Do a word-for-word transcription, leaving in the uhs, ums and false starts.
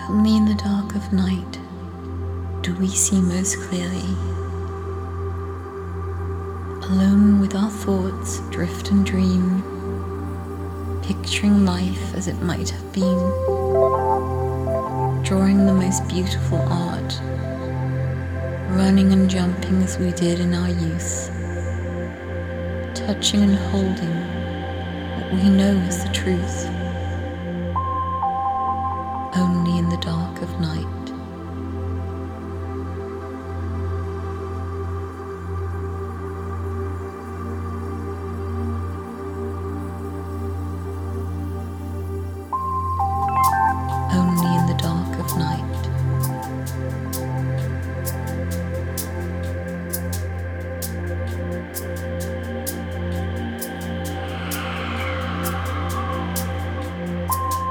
Only in the dark of night do we see most clearly. Alone with our thoughts, drift and dream, picturing life as it might have been, drawing the most beautiful art, running and jumping as we did in our youth, touching and holding what we know is the truth. Only in the dark of night.